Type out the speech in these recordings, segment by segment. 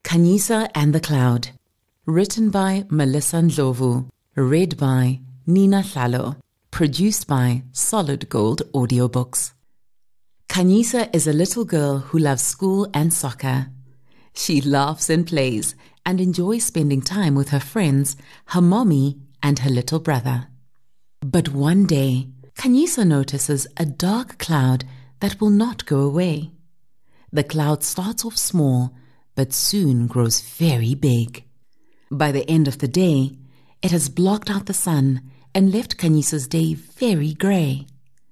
Khanyisa and the Cloud. Written by Melissa Ndlovu. Read by Nina Hlalo. Produced by Solid Gold Audiobooks. Khanyisa is a little girl who loves school and soccer. She laughs and plays and enjoys spending time with her friends, her mommy, and her little brother. But one day, Khanyisa notices a dark cloud that will not go away. The cloud starts off small, but soon grows very big. By the end of the day, it has blocked out the sun and left Khanyisa's day very grey.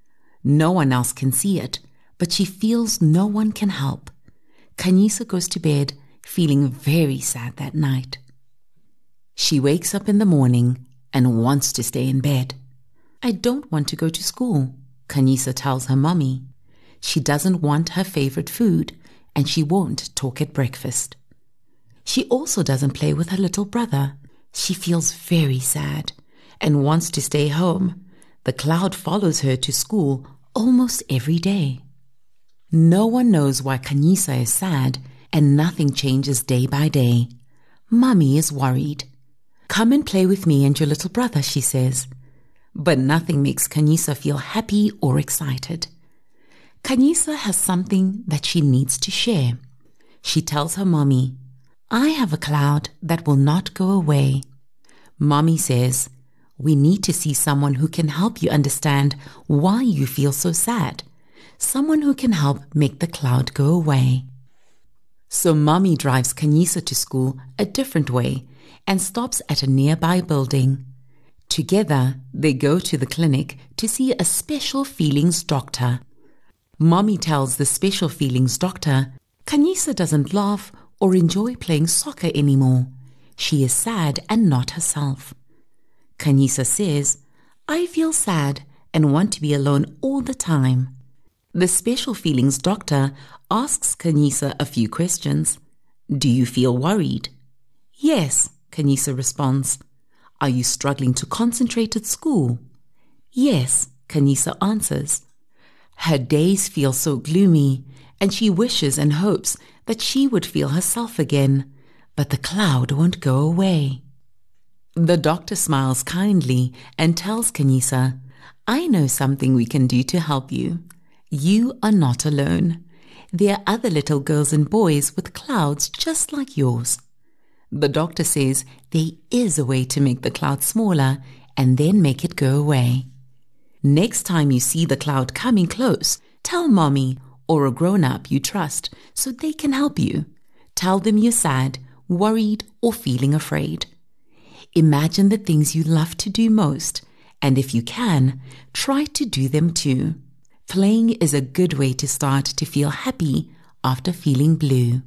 No one else can see it, but she feels no one can help. Khanyisa goes to bed feeling very sad that night. She wakes up in the morning and wants to stay in bed. "I don't want to go to school," Khanyisa tells her mommy. She doesn't want her favorite food, and she won't talk at breakfast. She also doesn't play with her little brother. She feels very sad and wants to stay home. The cloud follows her to school almost every day. No one knows why Khanyisa is sad, and nothing changes day by day. Mommy is worried. "Come and play with me and your little brother," she says. But nothing makes Khanyisa feel happy or excited. Khanyisa has something that she needs to share. She tells her mommy, "I have a cloud that will not go away." Mommy says, "We need to see someone who can help you understand why you feel so sad. Someone who can help make the cloud go away." So Mommy drives Khanyisa to school a different way and stops at a nearby building. Together, they go to the clinic to see a special feelings doctor. Mommy tells the special feelings doctor, Khanyisa doesn't laugh or enjoy playing soccer anymore. She is sad and not herself. Khanyisa says, "I feel sad and want to be alone all the time." The special feelings doctor asks Khanyisa a few questions. "Do you feel worried?" "Yes," Khanyisa responds. "Are you struggling to concentrate at school?" "Yes," Khanyisa answers. Her days feel so gloomy, and she wishes and hopes that she would feel herself again, but the cloud won't go away. The doctor smiles kindly and tells Khanyisa, "I know something we can do to help you. You are not alone. There are other little girls and boys with clouds just like yours." The doctor says there is a way to make the cloud smaller and then make it go away. Next time you see the cloud coming close, tell mommy or a grown-up you trust so they can help you. Tell them you're sad, worried, or feeling afraid. Imagine the things you love to do most, and if you can, try to do them too. Playing is a good way to start to feel happy after feeling blue.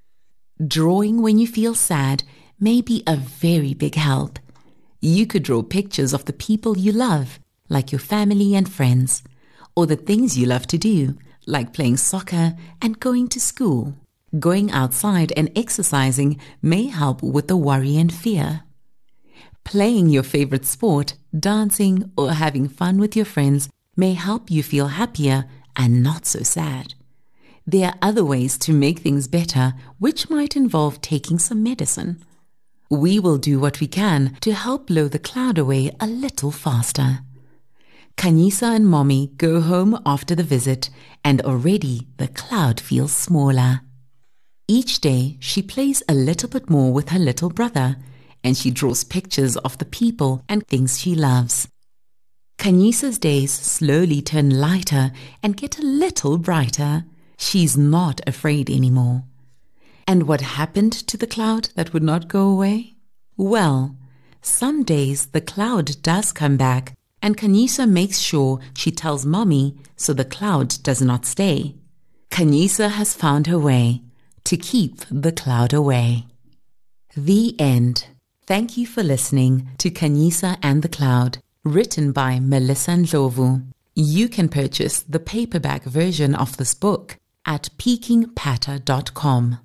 Drawing when you feel sad may be a very big help. You could draw pictures of the people you love, like your family and friends, or the things you love to do, like playing soccer and going to school. Going outside and exercising may help with the worry and fear. Playing your favorite sport, dancing, or having fun with your friends may help you feel happier and not so sad. There are other ways to make things better, which might involve taking some medicine. We will do what we can to help blow the cloud away a little faster. Khanyisa and Mommy go home after the visit, and already the cloud feels smaller. Each day, she plays a little bit more with her little brother, and she draws pictures of the people and things she loves. Khanyisa's days slowly turn lighter and get a little brighter. She's not afraid anymore. And what happened to the cloud that would not go away? Well, some days the cloud does come back, and Khanyisa makes sure she tells Mommy so the cloud does not stay. Khanyisa has found her way to keep the cloud away. The end. Thank you for listening to Khanyisa and the Cloud, written by Melissa Ndlovu. You can purchase the paperback version of this book at peakingpatter.com.